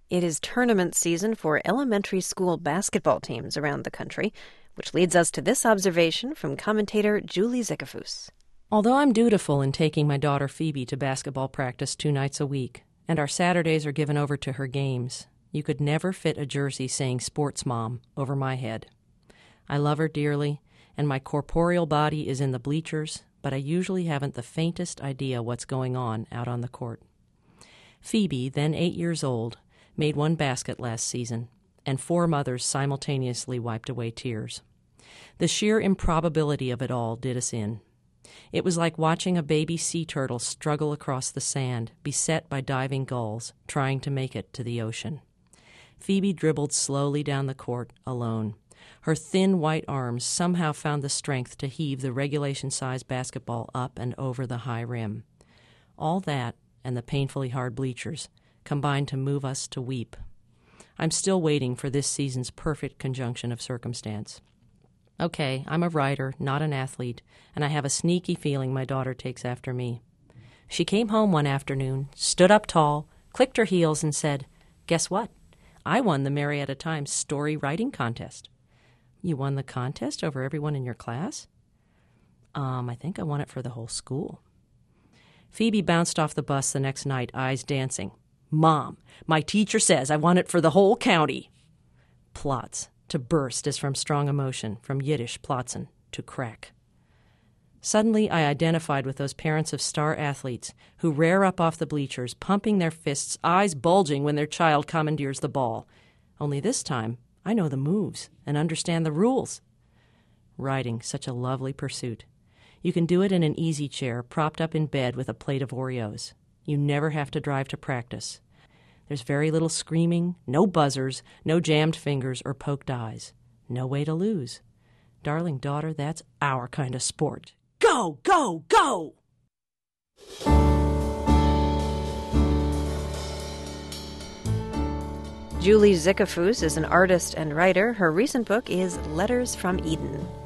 It is tournament season for elementary school basketball teams around the country, which leads us to this observation from commentator Julie Zickafoose. Although I'm dutiful in taking my daughter Phoebe to basketball practice 2 nights a week, and our Saturdays are given over to her games, you could never fit a jersey saying "Sports Mom" over my head. I love her dearly, and my corporeal body is in the bleachers, but I usually haven't the faintest idea what's going on out on the court. Phoebe, then 8 years old, made 1 basket last season, and 4 mothers simultaneously wiped away tears. The sheer improbability of it all did us in. It was like watching a baby sea turtle struggle across the sand, beset by diving gulls, trying to make it to the ocean. Phoebe dribbled slowly down the court, alone. Her thin white arms somehow found the strength to heave the regulation-size basketball up and over the high rim. All that, and the painfully hard bleachers, combined to move us to weep. I'm still waiting for this season's perfect conjunction of circumstance. Okay, I'm a writer, not an athlete, and I have a sneaky feeling my daughter takes after me. She came home one afternoon, stood up tall, clicked her heels, and said, "Guess what? I won the Marietta Times story writing contest." "You won the contest over everyone in your class?" I think I won it for the whole school." Phoebe bounced off the bus the next night, eyes dancing. "Mom, my teacher says I won it for the whole county." Plots. To burst as from strong emotion, from Yiddish plotzen, to crack. Suddenly I identified with those parents of star athletes who rear up off the bleachers, pumping their fists, eyes bulging when their child commandeers the ball. Only this time, I know the moves and understand the rules. Writing, such a lovely pursuit. You can do it in an easy chair, propped up in bed with a plate of Oreos. You never have to drive to practice. There's very little screaming, no buzzers, no jammed fingers or poked eyes. No way to lose. Darling daughter, that's our kind of sport. Go, go, go! Julie Zickafoose is an artist and writer. Her recent book is Letters from Eden.